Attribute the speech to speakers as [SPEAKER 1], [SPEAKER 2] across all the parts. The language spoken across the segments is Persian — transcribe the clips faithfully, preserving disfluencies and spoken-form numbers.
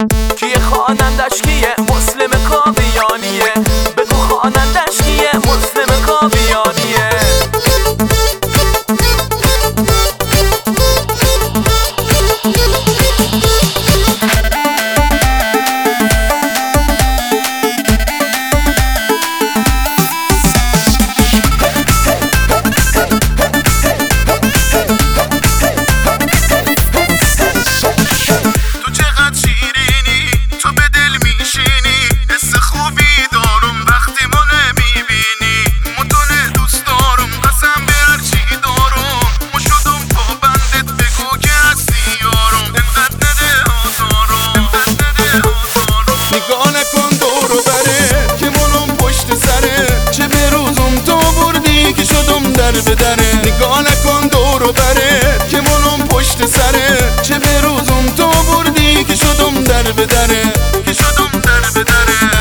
[SPEAKER 1] کیه خوانندش کیه؟ مسلم کاویانیه. بگو خوانندش کیه؟ مسلم کاویانیه.
[SPEAKER 2] بدره نگاه نکن دور و بره که منم پشت سره، چه به روزم تو بردی که شدم در بدره، که شدم در بدره.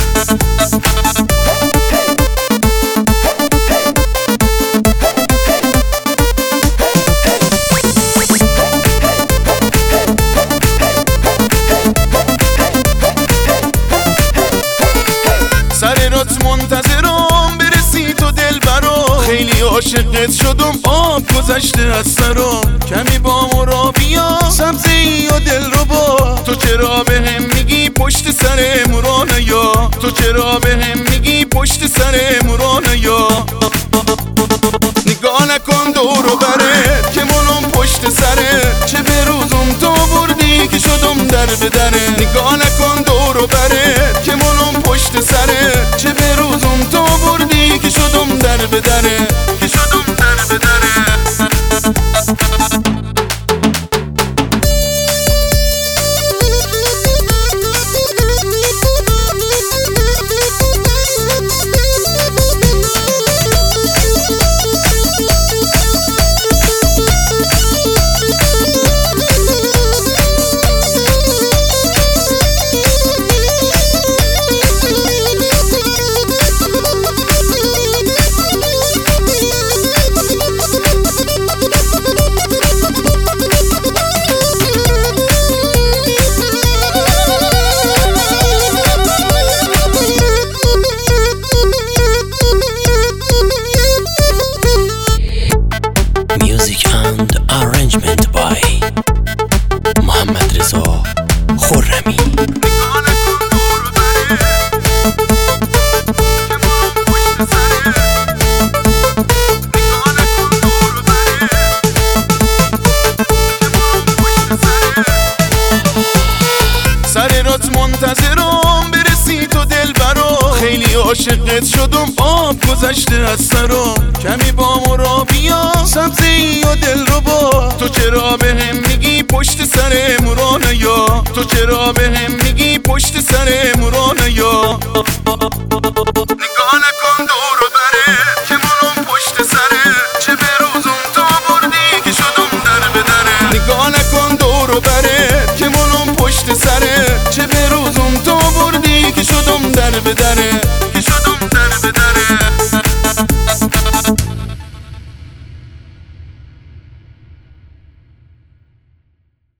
[SPEAKER 2] سر رات منتظرم برسی تو دل برا، خیلی عاشقت شدم آب گذشته از سرم. کمی با مرا بیا سبزی و دل رو با، تو چرا به هم میگی پشت سر مرانه یا، تو چرا به هم میگی پشت سر مرانه یا. نگاه نکن دور و بره که منم پشت سره، چه به روزم تو بردی که شدم در بدره. نگاه نکن دور و بره که منم پشت سره، چه به روزم تو بردی که شدم در بدره، که شدم در بدره.
[SPEAKER 3] Music and arrangement by محمد رضا خرمی.
[SPEAKER 2] سر رات منتظرم برسی تو دل برا، خیلی عاشقت شدم آب گذشته از سرم. کمی با مرا بیا سبزی و دل رو با، تو چرا به هم میگی پشت سر مرانه یا، تو چرا به هم میگی پشت سر مرانه یا.